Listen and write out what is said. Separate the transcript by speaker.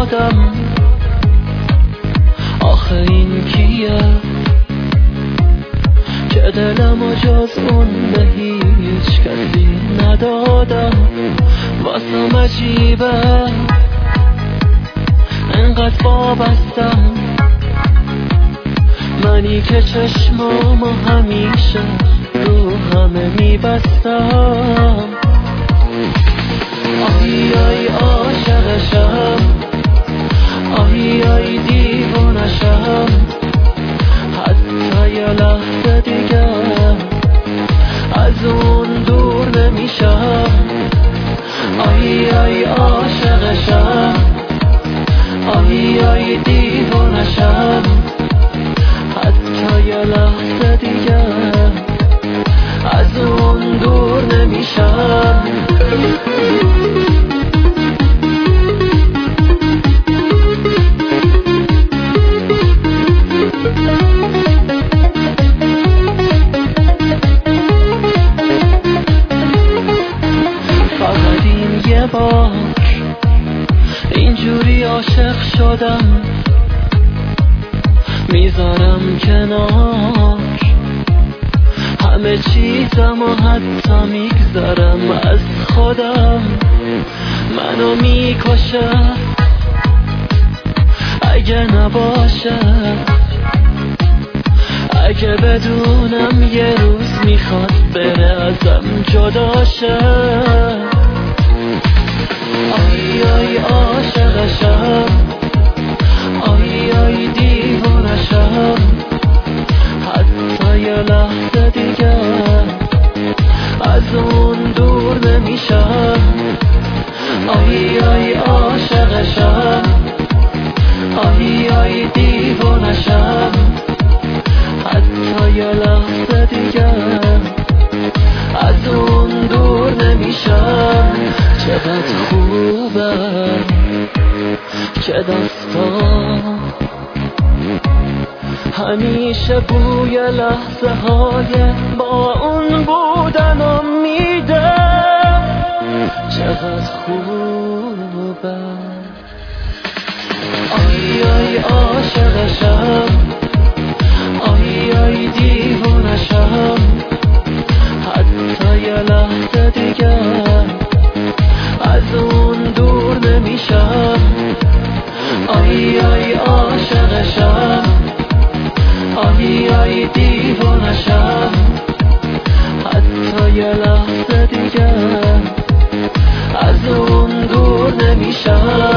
Speaker 1: ندادم. آخه این کیه که دلمو جز اون به هیچ کسی ندادم؟ واسم عجیبه انقدر وابستم، منی که چشمامو همیشه رو همه میبستم. آهی آی عاشقشم، آهی آی دیوانشم، حتی یه لحظه دیگه از اون دور نمیشم. آهی آی عاشقشم، آهی آی دیوانشم، حتی یه لحظه دیگه از اون دور نمیشم. فقط این یه بار اینجوری عاشق شدم، میذارم کنار همه چیزم و حتی میگذارم از خودم. منو میکشه اگه نباشه، اگه بدونم یه روز میخواد بره ازم جدا شه. آی آی عاشقشم، آی آی دیوانشم، حتی یه لحظه دیگه از اون دور نمیشم. آی آی عاشقشم، آی آی دیوانشم، حتی یه لحظه دیگه از اون دور نمیشم. چقدر خوبه که دستان همیشه بوی لحظه های با اون بودنم میده. چقدر خوبه. آی آی عاشقشم، آی آی دیوانشم، حتی یه لحظه دیگه از اون دور نمیشم. آی آی عاشقشم، آی آی دیوانشم، حتی یه لحظه دیگه از اون دور نمیشم.